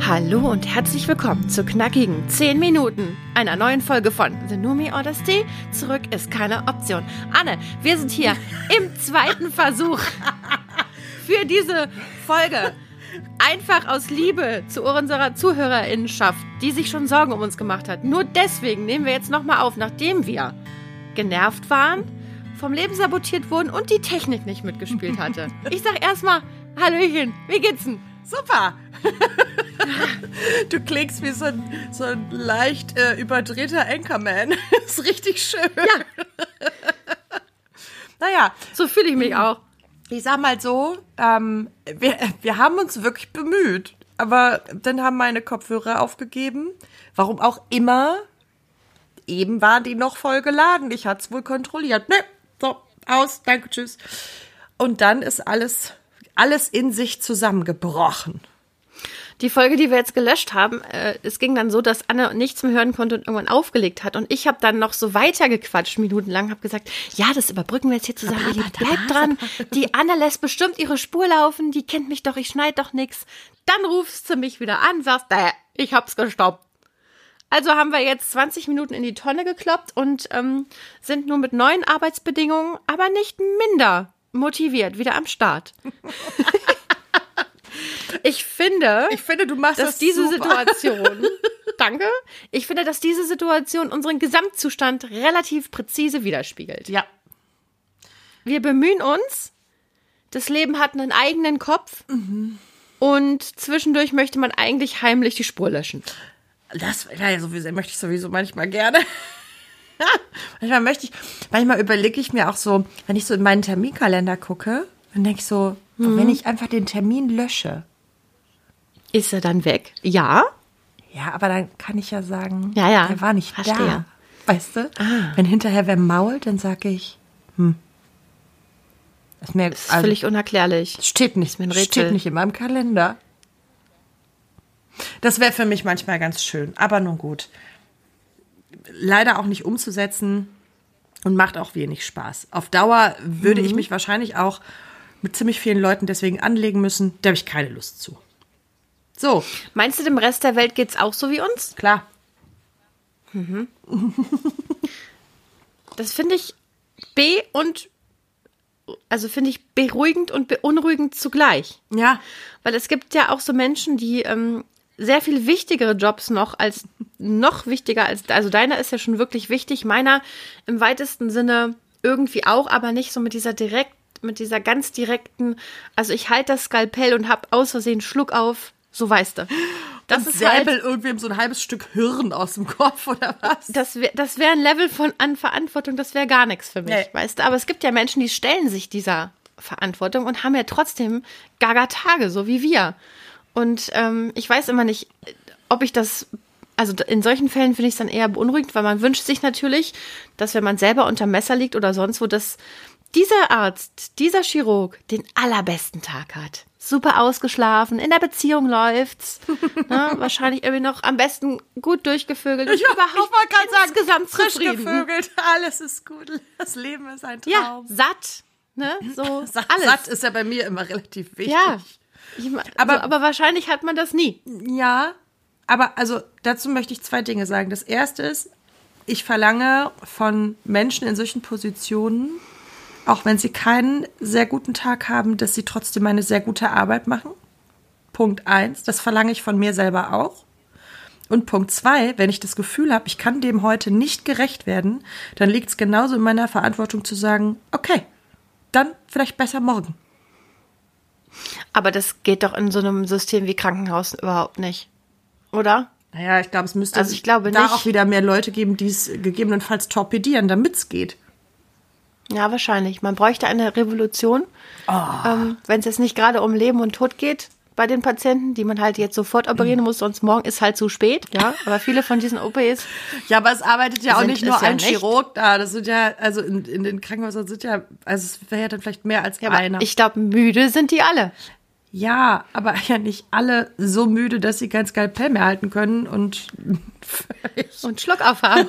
Hallo und herzlich willkommen zu knackigen 10 Minuten einer neuen Folge von The Numi Odyssey. Zurück ist keine Option. Anne, wir sind hier im zweiten Versuch für diese Folge. Einfach aus Liebe zu unserer ZuhörerInnenschaft, die sich schon Sorgen um uns gemacht hat. Nur deswegen nehmen wir jetzt nochmal auf, nachdem wir genervt waren, vom Leben sabotiert wurden und die Technik nicht mitgespielt hatte. Ich sag erstmal, Hallöchen, wie geht's denn? Super! Du klingst wie so ein leicht überdrehter Anchorman. Ist richtig schön. Ja. Naja. So fühle ich mich auch. Ich sag mal so, wir haben uns wirklich bemüht. Aber dann haben meine Kopfhörer aufgegeben. Warum auch immer. Eben waren die noch voll geladen. Ich hatte es wohl kontrolliert. Ne, so, aus, danke, tschüss. Und dann ist alles in sich zusammengebrochen. Die Folge, die wir jetzt gelöscht haben, es ging dann so, dass Anne nichts mehr hören konnte und irgendwann aufgelegt hat. Und ich habe dann noch so weitergequatscht, minutenlang, habe gesagt, ja, das überbrücken wir jetzt hier zusammen. Bleibt dran, die Anne lässt bestimmt ihre Spur laufen, die kennt mich doch, ich schneide doch nix. Dann rufst du mich wieder an, sagst, ich hab's gestoppt. Also haben wir jetzt 20 Minuten in die Tonne gekloppt und sind nur mit neuen Arbeitsbedingungen, aber nicht minder motiviert, wieder am Start. Ich finde, du machst dass das diese super. Situation, danke, ich finde, dass diese Situation unseren Gesamtzustand relativ präzise widerspiegelt. Ja. Wir bemühen uns, das Leben hat einen eigenen Kopf und zwischendurch möchte man eigentlich heimlich die Spur löschen. Das möchte ich sowieso manchmal gerne. Manchmal überlege ich mir auch so, wenn ich so in meinen Terminkalender gucke, dann denke ich so, wenn ich einfach den Termin lösche. Ist er dann weg? Ja. Ja, aber dann kann ich ja sagen, ja, er war nicht verstehe. Da. Weißt du? Wenn hinterher wer mault, dann sage ich, ist völlig unerklärlich. Steht nicht in meinem Kalender. Das wäre für mich manchmal ganz schön, aber nun gut. Leider auch nicht umzusetzen und macht auch wenig Spaß. Auf Dauer würde ich mich wahrscheinlich auch mit ziemlich vielen Leuten deswegen anlegen müssen. Da habe ich keine Lust zu. So. Meinst du, dem Rest der Welt geht's auch so wie uns? Klar. Das finde ich beruhigend und beunruhigend zugleich. Ja. Weil es gibt ja auch so Menschen, die sehr viel wichtigere Jobs noch wichtiger als, also deiner ist ja schon wirklich wichtig, meiner im weitesten Sinne irgendwie auch, aber nicht so mit dieser ganz direkten, also ich halte das Skalpell und hab aus Versehen Schluck auf, so weißt du. Das ist säbel irgendwem so ein halbes Stück Hirn aus dem Kopf oder was? Das wär ein Level an Verantwortung, das wäre gar nichts für mich, weißt du. Aber es gibt ja Menschen, die stellen sich dieser Verantwortung und haben ja trotzdem gaga Tage, so wie wir. Und ich weiß immer nicht, ob ich das, also in solchen Fällen finde ich es dann eher beunruhigend, weil man wünscht sich natürlich, dass wenn man selber unter Messer liegt oder sonst wo, dass dieser Arzt, dieser Chirurg den allerbesten Tag hat. Super ausgeschlafen, in der Beziehung läuft's, ne, wahrscheinlich irgendwie noch am besten gut durchgevögelt. Ich wollte gerade sagen, insgesamt frisch zufrieden. Gevögelt, alles ist gut, das Leben ist ein Traum. Ja, satt, ne, so alles. Satt ist ja bei mir immer relativ wichtig. Ja. Aber wahrscheinlich hat man das nie. Ja, aber also dazu möchte ich 2 Dinge sagen. Das erste ist, ich verlange von Menschen in solchen Positionen, auch wenn sie keinen sehr guten Tag haben, dass sie trotzdem eine sehr gute Arbeit machen. Punkt 1, das verlange ich von mir selber auch. Und Punkt 2, wenn ich das Gefühl habe, ich kann dem heute nicht gerecht werden, dann liegt es genauso in meiner Verantwortung zu sagen, okay, dann vielleicht besser morgen. Aber das geht doch in so einem System wie Krankenhaus überhaupt nicht, oder? Naja, ich glaube, es müsste nicht. Auch wieder mehr Leute geben, die es gegebenenfalls torpedieren, damit es geht. Ja, wahrscheinlich. Man bräuchte eine Revolution, wenn es jetzt nicht gerade um Leben und Tod geht bei den Patienten, die man halt jetzt sofort operieren muss, sonst morgen ist halt zu spät. Ja, aber viele von diesen OPs. Ja, aber es arbeitet ja auch nicht nur ein Chirurg da. Das sind ja, also in den Krankenhäusern sind ja, also es wäre ja dann vielleicht mehr als einer. Ich glaube, müde sind die alle. Ja, aber ja nicht alle so müde, dass sie kein Skalpell mehr halten können und Schluck aufhaben.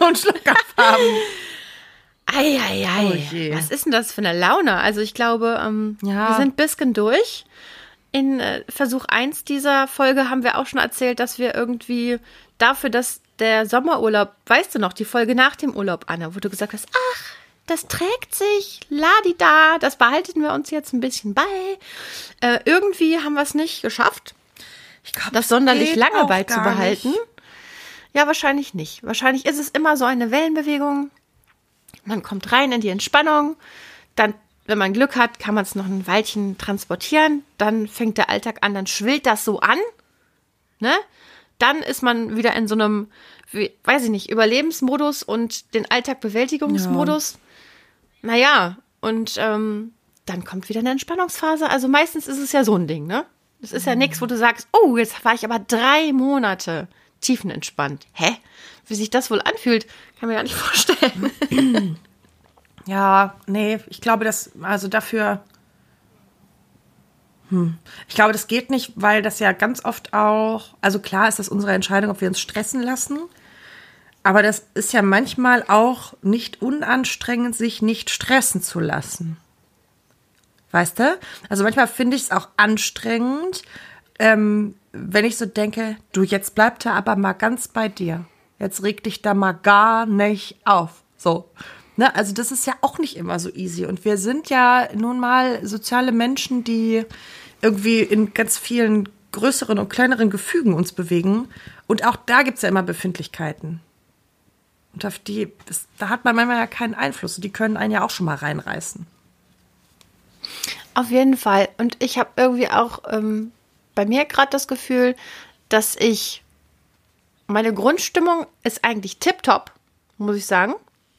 Oh je. Was ist denn das für eine Laune? Also ich glaube, wir sind ein bisschen durch. In Versuch 1 dieser Folge haben wir auch schon erzählt, dass wir irgendwie dafür, dass der Sommerurlaub, weißt du noch, die Folge nach dem Urlaub, Anna, wo du gesagt hast, ach, das trägt sich, ladida, das behalten wir uns jetzt ein bisschen bei. Irgendwie haben wir es nicht geschafft, das sonderlich lange beizubehalten. Ja, wahrscheinlich nicht. Wahrscheinlich ist es immer so eine Wellenbewegung. Man kommt rein in die Entspannung, dann, wenn man Glück hat, kann man es noch ein Weilchen transportieren, dann fängt der Alltag an, dann schwillt das so an, ne? Dann ist man wieder in so einem, weiß ich nicht, Überlebensmodus und den Alltagbewältigungsmodus. Ja. Naja, und dann kommt wieder eine Entspannungsphase. Also meistens ist es ja so ein Ding, ne? Es ist ja nichts, wo du sagst, oh, jetzt war ich aber 3 Monate tiefenentspannt. Hä? Wie sich das wohl anfühlt, kann mir gar nicht vorstellen. Ja, nee, ich glaube, ich glaube, das geht nicht, weil das ja ganz oft auch, also klar ist das unsere Entscheidung, ob wir uns stressen lassen, aber das ist ja manchmal auch nicht unanstrengend, sich nicht stressen zu lassen. Weißt du? Also manchmal finde ich es auch anstrengend, wenn ich so denke, du, jetzt bleib da aber mal ganz bei dir. Jetzt reg dich da mal gar nicht auf. So. Ne? Also das ist ja auch nicht immer so easy. Und wir sind ja nun mal soziale Menschen, die irgendwie in ganz vielen größeren und kleineren Gefügen uns bewegen. Und auch da gibt es ja immer Befindlichkeiten. Und auf da hat man manchmal ja keinen Einfluss. Und die können einen ja auch schon mal reinreißen. Auf jeden Fall. Und ich habe irgendwie auch bei mir gerade das Gefühl, dass meine Grundstimmung ist eigentlich tipptopp, muss ich sagen.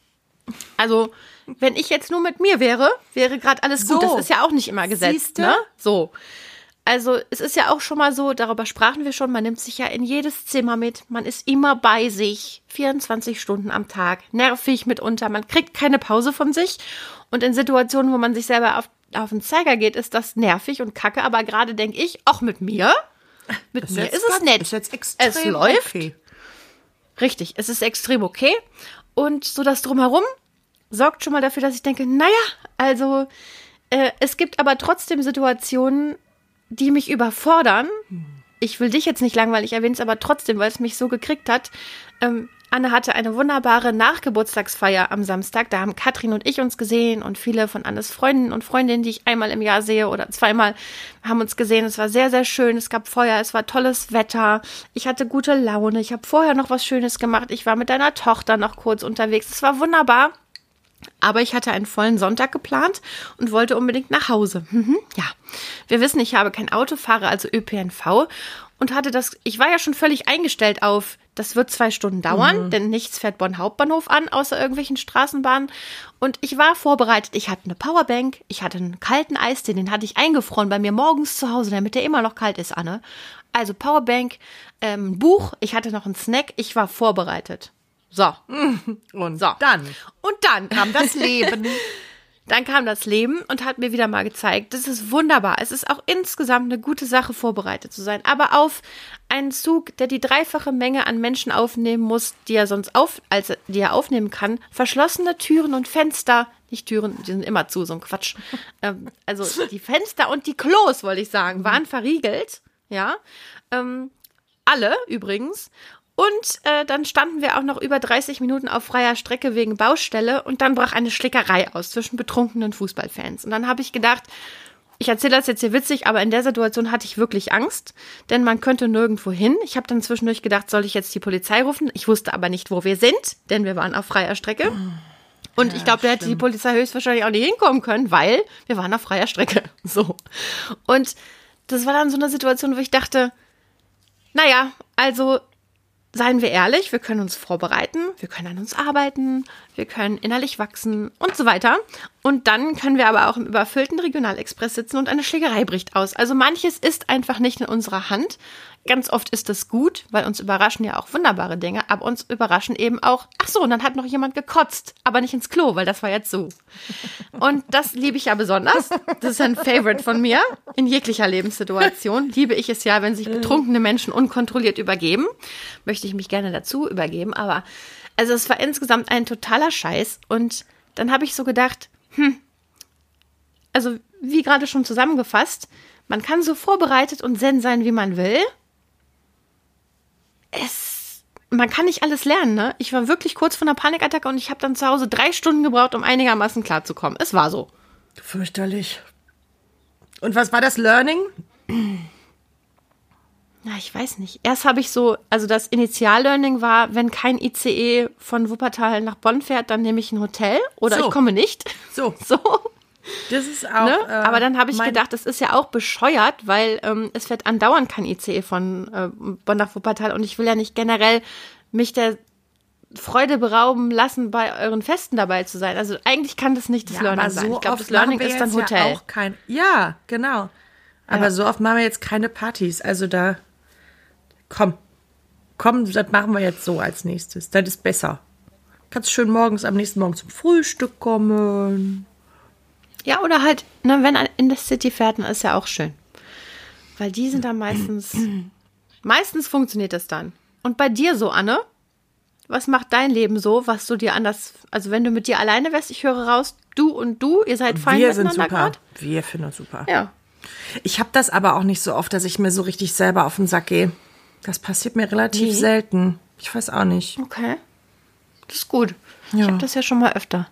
Also, wenn ich jetzt nur mit mir wäre gerade alles gut. Das ist ja auch nicht immer gesetzt, siehste? Ne? So. Also, es ist ja auch schon mal so, darüber sprachen wir schon, man nimmt sich ja in jedes Zimmer mit, man ist immer bei sich, 24 Stunden am Tag, nervig mitunter, man kriegt keine Pause von sich. Und in Situationen, wo man sich selber auf den Zeiger geht, ist das nervig und kacke. Aber gerade denke ich, auch mit mir ist es nett. Ist jetzt extrem es läuft. Okay. Richtig, es ist extrem okay. Und so das Drumherum sorgt schon mal dafür, dass ich denke, naja, also es gibt aber trotzdem Situationen, die mich überfordern. Ich will dich jetzt nicht langweilig erwähnen, es aber trotzdem, weil es mich so gekriegt hat. Anne hatte eine wunderbare Nachgeburtstagsfeier am Samstag. Da haben Katrin und ich uns gesehen und viele von Annes Freundinnen und Freundinnen, die ich einmal im Jahr sehe oder zweimal, haben uns gesehen. Es war sehr, sehr schön. Es gab Feuer, es war tolles Wetter. Ich hatte gute Laune. Ich habe vorher noch was Schönes gemacht. Ich war mit deiner Tochter noch kurz unterwegs. Es war wunderbar. Aber ich hatte einen vollen Sonntag geplant und wollte unbedingt nach Hause. Ja, wir wissen, ich habe kein Auto, fahre also ÖPNV und ich war ja schon völlig eingestellt auf, das wird 2 Stunden dauern, denn nichts fährt Bonn Hauptbahnhof an, außer irgendwelchen Straßenbahnen. Und ich war vorbereitet. Ich hatte eine Powerbank, ich hatte einen kalten Eistee, den hatte ich eingefroren bei mir morgens zu Hause, damit der immer noch kalt ist, Anne. Also Powerbank, ein Buch, ich hatte noch einen Snack, ich war vorbereitet. So. Und so. dann kam das Leben. Dann kam das Leben und hat mir wieder mal gezeigt, das ist wunderbar. Es ist auch insgesamt eine gute Sache, vorbereitet zu sein. Aber auf einen Zug, der die 3-fache Menge an Menschen aufnehmen muss, die er die er aufnehmen kann, verschlossene Türen und Fenster, nicht Türen, die sind immer zu, so ein Quatsch. Also die Fenster und die Klos, wollte ich sagen, waren verriegelt. Ja. Alle übrigens. Und dann standen wir auch noch über 30 Minuten auf freier Strecke wegen Baustelle und dann brach eine Schlägerei aus zwischen betrunkenen Fußballfans. Und dann habe ich gedacht, ich erzähle das jetzt hier witzig, aber in der Situation hatte ich wirklich Angst, denn man könnte nirgendwo hin. Ich habe dann zwischendurch gedacht, soll ich jetzt die Polizei rufen? Ich wusste aber nicht, wo wir sind, denn wir waren auf freier Strecke. Und ich glaube, da hätte die Polizei höchstwahrscheinlich auch nicht hinkommen können, weil wir waren auf freier Strecke. So. Und das war dann so eine Situation, wo ich dachte, naja, also seien wir ehrlich, wir können uns vorbereiten, wir können an uns arbeiten, wir können innerlich wachsen und so weiter. Und dann können wir aber auch im überfüllten Regionalexpress sitzen und eine Schlägerei bricht aus. Also manches ist einfach nicht in unserer Hand. Ganz oft ist das gut, weil uns überraschen ja auch wunderbare Dinge, aber uns überraschen eben auch, ach so, und dann hat noch jemand gekotzt, aber nicht ins Klo, weil das war jetzt so. Und das liebe ich ja besonders. Das ist ein Favorite von mir. In jeglicher Lebenssituation liebe ich es ja, wenn sich betrunkene Menschen unkontrolliert übergeben. Möchte ich mich gerne dazu übergeben, aber also es war insgesamt ein totaler Scheiß. Und dann habe ich so gedacht, also wie gerade schon zusammengefasst, Man kann so vorbereitet und zen sein, wie man will. Man kann nicht alles lernen, ne? Ich war wirklich kurz vor einer Panikattacke und ich habe dann zu Hause 3 Stunden gebraucht, um einigermaßen klarzukommen. Es war so. Fürchterlich. Und was war das Learning? Ja, ich weiß nicht. Erst habe ich also das Initiallearning war, wenn kein ICE von Wuppertal nach Bonn fährt, dann nehme ich ein Hotel oder ich komme nicht. So. Das ist auch. Ne? Aber dann habe ich gedacht, das ist ja auch bescheuert, weil es fährt andauernd kein ICE von Bonn nach Wuppertal und ich will ja nicht generell mich der Freude berauben lassen, bei euren Festen dabei zu sein. Also eigentlich kann das nicht das Learning sein. Ich glaube, das Learning ist dann Hotel. Ja, genau. Aber so oft machen wir jetzt keine Partys. Also da, komm, das machen wir jetzt so als nächstes. Das ist besser. Kannst schön am nächsten Morgen zum Frühstück kommen. Ja, oder halt, ne, wenn in der City fährt, dann ist ja auch schön. Weil die sind dann meistens funktioniert das dann. Und bei dir so, Anne? Was macht dein Leben so, was du dir anders, also wenn du mit dir alleine wärst, ich höre raus, du und du, ihr seid fein miteinander gerade? Wir finden uns super. Ja. Ich habe das aber auch nicht so oft, dass ich mir so richtig selber auf den Sack gehe. Das passiert mir relativ selten. Ich weiß auch nicht. Okay. Das ist gut. Ja. Ich habe das ja schon mal öfter.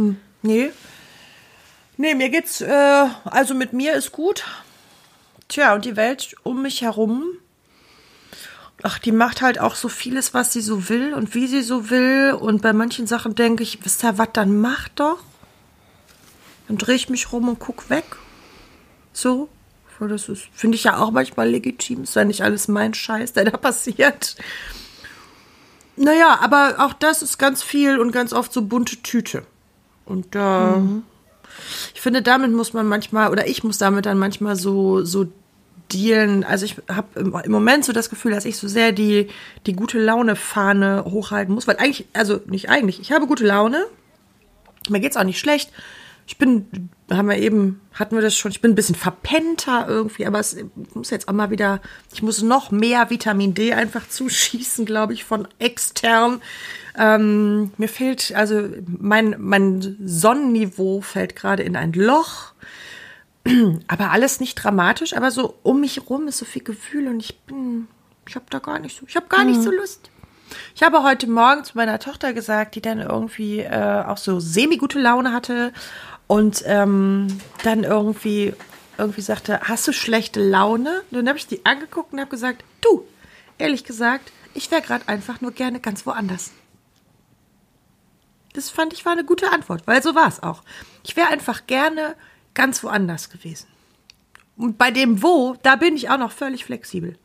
Nee, mir geht's, also mit mir ist gut. Tja, und die Welt um mich herum, die macht halt auch so vieles, was sie so will und wie sie so will. Und bei manchen Sachen denke ich, wisst ihr was, dann mach doch. Dann drehe ich mich rum und guck weg. So. Das finde ich ja auch manchmal legitim. Ist ja nicht alles mein Scheiß, der da passiert. Naja, aber auch das ist ganz viel und ganz oft so bunte Tüte. Und ich finde, damit muss man manchmal, oder ich muss damit dann manchmal so dealen. Also ich habe im Moment so das Gefühl, dass ich so sehr die gute Laune-Fahne hochhalten muss. Weil eigentlich, also nicht eigentlich, ich habe gute Laune. Mir geht's auch nicht schlecht. Hatten wir das schon, ich bin ein bisschen verpennter irgendwie, aber ich muss jetzt auch mal wieder, ich muss noch mehr Vitamin D einfach zuschießen, glaube ich, von extern. Mir fehlt, also mein Sonnenniveau fällt gerade in ein Loch, aber alles nicht dramatisch, aber so um mich rum ist so viel Gewühl und ich habe gar nicht so Lust. Ich habe heute Morgen zu meiner Tochter gesagt, die dann irgendwie auch so semi-gute Laune hatte und dann irgendwie sagte, hast du schlechte Laune? Und dann habe ich die angeguckt und habe gesagt, du, ehrlich gesagt, ich wäre gerade einfach nur gerne ganz woanders. Das fand ich war eine gute Antwort, weil so war es auch. Ich wäre einfach gerne ganz woanders gewesen. Und bei dem da bin ich auch noch völlig flexibel.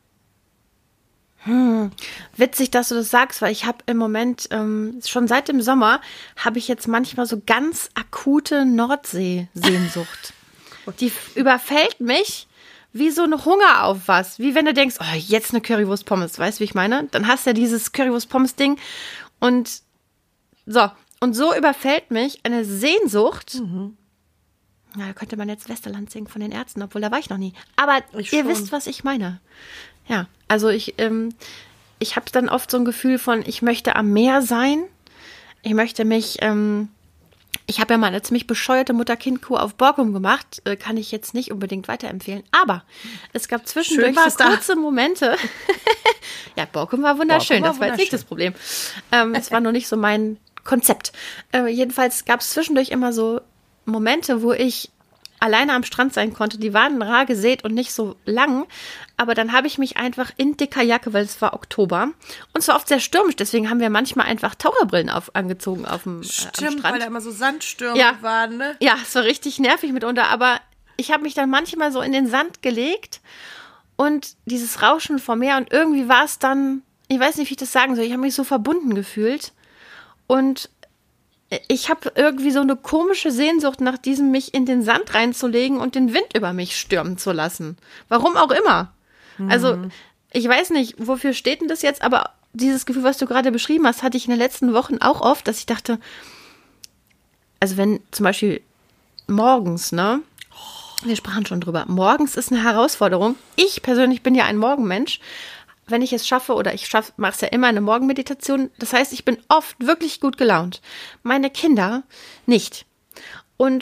Witzig, dass du das sagst, weil ich habe im Moment, schon seit dem Sommer, habe ich jetzt manchmal so ganz akute Nordsee-Sehnsucht. Die überfällt mich wie so ein Hunger auf was. Wie wenn du denkst, oh, jetzt eine Currywurst-Pommes, weißt du, wie ich meine? Dann hast du ja dieses Currywurst-Pommes-Ding und so überfällt mich eine Sehnsucht. Ja, da könnte man jetzt Westerland singen von den Ärzten, obwohl da war ich noch nie. Aber ihr wisst, was ich meine. Ja, also ich habe dann oft so ein Gefühl von, ich möchte am Meer sein. Ich möchte mich, ich habe ja mal eine ziemlich bescheuerte Mutter-Kind-Kur auf Borkum gemacht. Kann ich jetzt nicht unbedingt weiterempfehlen. Aber es gab zwischendurch so kurze Momente. Ja, Borkum war wunderschön. Das war jetzt nicht das Problem. Es war nur nicht so mein Konzept. Jedenfalls gab es zwischendurch immer so Momente, wo ich alleine am Strand sein konnte. Die waren rar gesät und nicht so lang. Aber dann habe ich mich einfach in dicker Jacke, weil es war Oktober. Und zwar oft sehr stürmisch. Deswegen haben wir manchmal einfach Taucherbrillen angezogen auf dem Stimmt, am Strand. Weil da immer so Sandstürme waren, ne? Ja, es war richtig nervig mitunter. Aber ich habe mich dann manchmal so in den Sand gelegt und dieses Rauschen vom Meer. Und irgendwie war es dann, ich weiß nicht, wie ich das sagen soll. Ich habe mich so verbunden gefühlt. Und ich habe irgendwie so eine komische Sehnsucht nach diesem, mich in den Sand reinzulegen und den Wind über mich stürmen zu lassen. Warum auch immer. Also, ich weiß nicht, wofür steht denn das jetzt, aber dieses Gefühl, was du gerade beschrieben hast, hatte ich in den letzten Wochen auch oft, dass ich dachte, also wenn zum Beispiel morgens, ne, wir sprachen schon drüber, morgens ist eine Herausforderung. Ich persönlich bin ja ein Morgenmensch. Wenn ich es schaffe, oder mache es ja immer eine Morgenmeditation, das heißt, ich bin oft wirklich gut gelaunt. Meine Kinder nicht. Und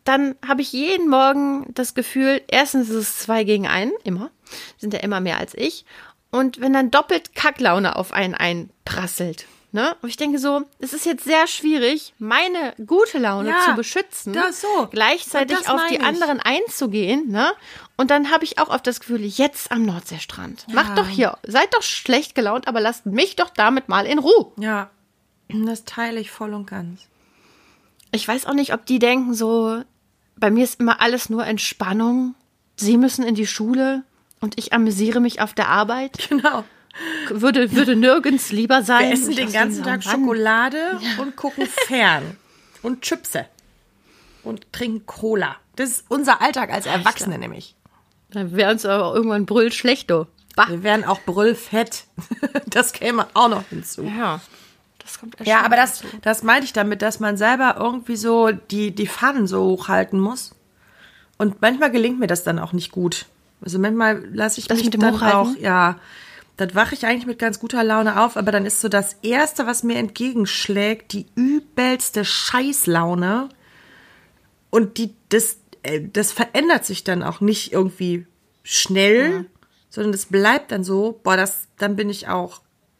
dann habe ich jeden Morgen das Gefühl, erstens ist es 2 gegen 1, immer, sind ja immer mehr als ich. Und wenn dann doppelt Kacklaune auf einen einprasselt, ne? Und ich denke so, es ist jetzt sehr schwierig, meine gute Laune zu beschützen, gleichzeitig auf die anderen einzugehen, ne? Und dann habe ich auch oft das Gefühl, jetzt am Nordseestrand. Ja. Macht doch hier, seid doch schlecht gelaunt, aber lasst mich doch damit mal in Ruhe. Ja, das teile ich voll und ganz. Ich weiß auch nicht, ob die denken so, bei mir ist immer alles nur Entspannung. Sie müssen in die Schule und ich amüsiere mich auf der Arbeit. Genau. Würde nirgends lieber sein. Wir essen den ganzen Tag Schokolade und gucken fern. Und Chipse. Und trinken Cola. Das ist unser Alltag als Erwachsene nämlich. Dann wäre uns aber irgendwann brüllschlecht, du. Wir wären auch brüllfett. Das käme auch noch hinzu. Ja, das kommt ja, aber das meinte ich damit, dass man selber irgendwie so die Fahnen so hochhalten muss. Und manchmal gelingt mir das dann auch nicht gut. Also manchmal lasse ich das mich mit dem dann Hochhalten? auch, ja, dann wache ich eigentlich mit ganz guter Laune auf, aber dann ist so das Erste, was mir entgegenschlägt, die übelste Scheißlaune. Und das verändert sich dann auch nicht irgendwie schnell, sondern das bleibt dann so, dann bin ich auch.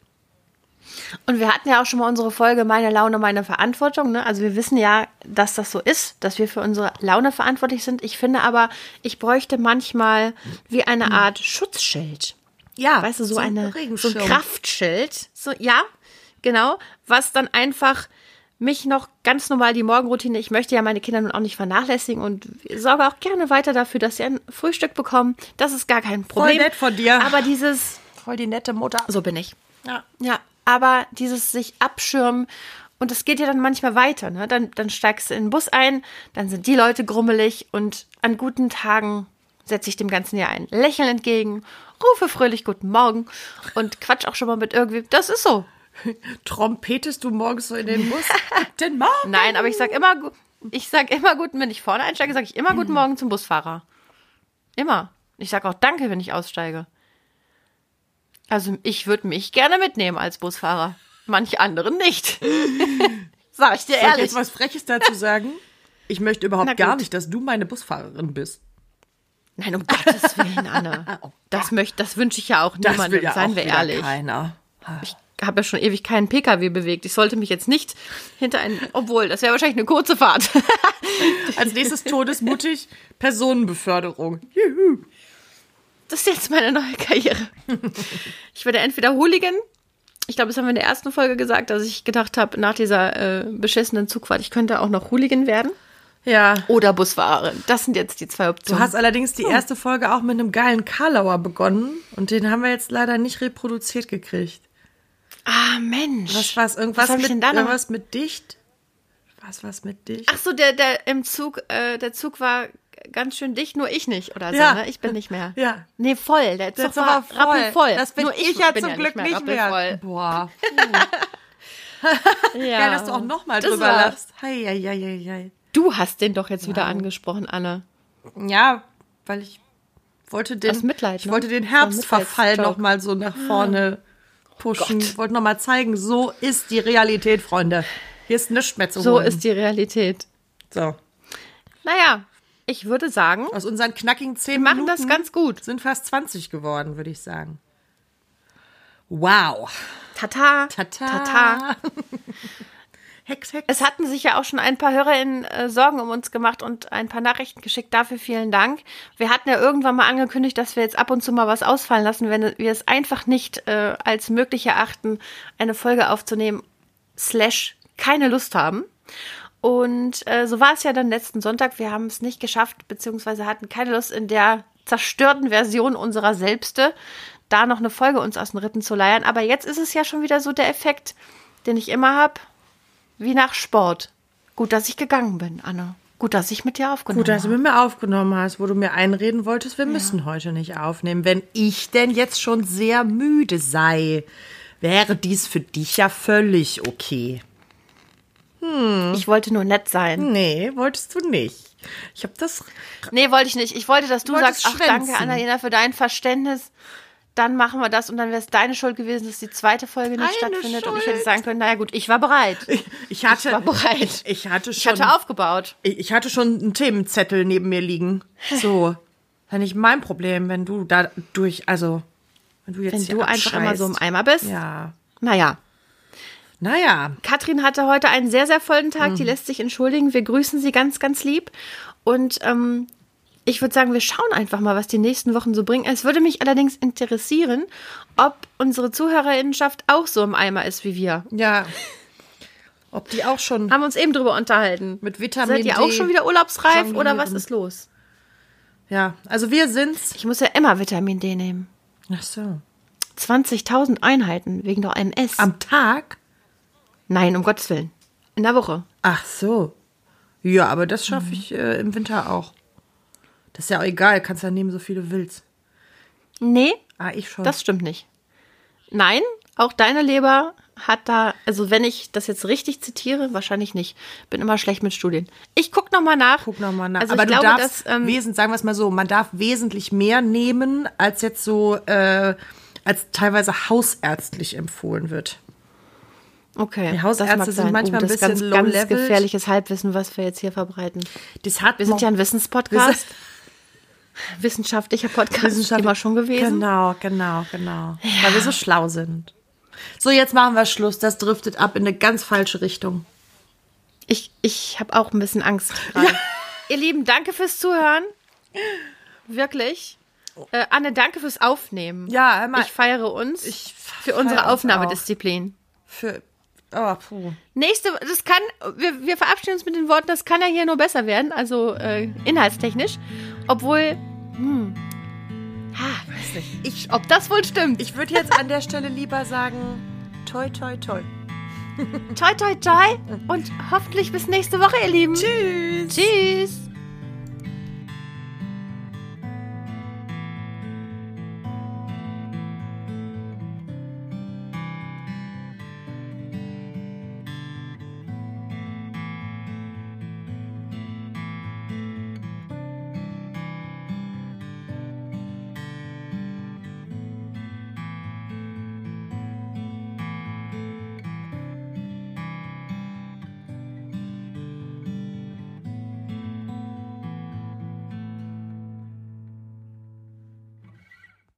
Und wir hatten ja auch schon mal unsere Folge Meine Laune, meine Verantwortung, ne? Also wir wissen ja, dass das so ist, dass wir für unsere Laune verantwortlich sind. Ich finde aber, ich bräuchte manchmal wie eine Art Schutzschild. Ja, weißt du, so ein Kraftschild. So, ja, genau, was dann einfach mich noch ganz normal die Morgenroutine, ich möchte ja meine Kinder nun auch nicht vernachlässigen und sorge auch gerne weiter dafür, dass sie ein Frühstück bekommen. Das ist gar kein Problem. Voll nett von dir. Aber dieses... Voll die nette Mutter. So bin ich. Ja. Aber dieses sich abschirmen, und das geht ja dann manchmal weiter, ne? Dann steigst du in den Bus ein, dann sind die Leute grummelig und an guten Tagen setze ich dem Ganzen ja ein Lächeln entgegen, rufe fröhlich guten Morgen und quatsch auch schon mal mit irgendwie, das ist so. Trompetest du morgens so in den Bus? Guten Morgen. Nein, aber ich sag immer guten, wenn ich vorne einsteige, sage ich immer guten Morgen zum Busfahrer. Immer. Ich sag auch Danke, wenn ich aussteige. Also ich würde mich gerne mitnehmen als Busfahrer. Manche anderen nicht. Sag ich dir ehrlich. Soll ich jetzt was Freches dazu sagen? Ich möchte überhaupt gar nicht, dass du meine Busfahrerin bist. Nein, um Gottes Willen, Anne. Das wünsche ich ja auch niemandem, ja seien auch wir ehrlich. Keiner. Ich habe ja schon ewig keinen PKW bewegt. Ich sollte mich jetzt nicht obwohl, das wäre wahrscheinlich eine kurze Fahrt. Als nächstes todesmutig Personenbeförderung. Juhu. Das ist jetzt meine neue Karriere. Ich werde entweder Hooligan, ich glaube, das haben wir in der ersten Folge gesagt, dass ich gedacht habe, nach dieser beschissenen Zugfahrt, ich könnte auch noch Hooligan werden. Ja. Oder Busfahrerin. Das sind jetzt die 2 Optionen. Du hast allerdings die erste Folge auch mit einem geilen Karlauer begonnen und den haben wir jetzt leider nicht reproduziert gekriegt. Ah, Mensch. Was war's? Irgendwas mit dicht? Was mit dicht? Ach so, der im Zug, der Zug war ganz schön dicht, nur ich nicht oder so, ja. Ne? Ich bin nicht mehr. Ja. Nee, voll. Der Zug war rappelvoll. Das bin nur ich ja zum Glück nicht mehr. Boah. Geil, dass du auch nochmal drüber lachst. Hei. Du hast den doch jetzt wieder angesprochen, Anne. Ja, weil ich wollte den, aus Mitleid, ich wollte den Herbstverfall nochmal so nach vorne pushen. Ich wollte nochmal zeigen, so ist die Realität, Freunde. Hier ist nichts mehr zu holen. So ist die Realität. So. Naja, ich würde sagen, aus unseren knackigen 10 Minuten Minuten das ganz gut. Sind fast 20 geworden, würde ich sagen. Wow. Tata. Hex. Es hatten sich ja auch schon ein paar HörerInnen Sorgen um uns gemacht und ein paar Nachrichten geschickt. Dafür vielen Dank. Wir hatten ja irgendwann mal angekündigt, dass wir jetzt ab und zu mal was ausfallen lassen, wenn wir es einfach nicht als möglich erachten, eine Folge aufzunehmen, / keine Lust haben. Und so war es ja dann letzten Sonntag. Wir haben es nicht geschafft, beziehungsweise hatten keine Lust, in der zerstörten Version unserer Selbste da noch eine Folge uns aus den Rippen zu leiern. Aber jetzt ist es ja schon wieder so der Effekt, den ich immer habe, wie nach Sport. Gut, dass ich gegangen bin, Anne. Gut, dass ich mit dir aufgenommen habe. Gut, dass du mit mir aufgenommen hast, wo du mir einreden wolltest, wir müssen heute nicht aufnehmen. Wenn ich denn jetzt schon sehr müde sei, wäre dies für dich ja völlig okay. Ich wollte nur nett sein. Nee, wolltest du nicht. Nee, wollte ich nicht. Ich wollte, dass du sagst, ach, danke, Annalena, für dein Verständnis. dann machen wir das und dann wäre es deine Schuld gewesen, dass die zweite Folge nicht stattfindet. Schuld. Und ich hätte sagen können, naja gut, ich war bereit. Ich war bereit. Ich hatte aufgebaut. Ich hatte schon einen Themenzettel neben mir liegen. So, das ist nicht mein Problem, wenn du da wenn du jetzt Wenn hier du einfach abscheißt. immer so im Eimer bist. Ja. Naja. Katrin hatte heute einen sehr, sehr vollen Tag. Die lässt sich entschuldigen. Wir grüßen sie ganz, ganz lieb. Und ich würde sagen, wir schauen einfach mal, was die nächsten Wochen so bringen. Es würde mich allerdings interessieren, ob unsere Zuhörerinnenschaft auch so im Eimer ist wie wir. Ja. Ob die auch schon Haben wir uns eben drüber unterhalten. mit Vitamin Seid ihr D auch schon wieder urlaubsreif jonglieren. oder was ist los? Ja, also wir sind's. Ich muss ja immer Vitamin D nehmen. Ach so. 20.000 Einheiten wegen der OMS. Am Tag? Nein, um Gottes Willen. In der Woche. Ach so. Ja, aber das schaffe ich im Winter auch. Das ist ja auch egal, kannst ja nehmen, so viel du willst. Nee, Ich schon. das stimmt nicht. Nein, auch deine Leber hat da, also wenn ich das jetzt richtig zitiere, wahrscheinlich nicht. Bin immer schlecht mit Studien. Ich guck noch mal nach. Also aber ich du glaube, darfst dass, sagen wir es mal so, man darf wesentlich mehr nehmen, als jetzt so, als teilweise hausärztlich empfohlen wird. okay, Die Hausärzte das mag sind sein. manchmal ein das ist bisschen ganz low-level. gefährliches Halbwissen, was wir jetzt hier verbreiten. Wir sind ja ein Wissenspodcast. Wissenschaftlicher Podcast, immer schon gewesen. Genau. Weil wir so schlau sind. So, jetzt machen wir Schluss. Das driftet ab in eine ganz falsche Richtung. Ich habe auch ein bisschen Angst gerade. Ja. Ihr Lieben, danke fürs Zuhören. Wirklich. Anne, danke fürs Aufnehmen. Ja, hör mal. Ich feiere uns für unsere Aufnahmedisziplin. Wir verabschieden uns mit den Worten, das kann ja hier nur besser werden, also inhaltstechnisch. Obwohl, weiß nicht. Ob das wohl stimmt. Ich würde jetzt an der Stelle lieber sagen, toi, toi, toi. Toi, toi, toi und hoffentlich bis nächste Woche, ihr Lieben. Tschüss. Tschüss.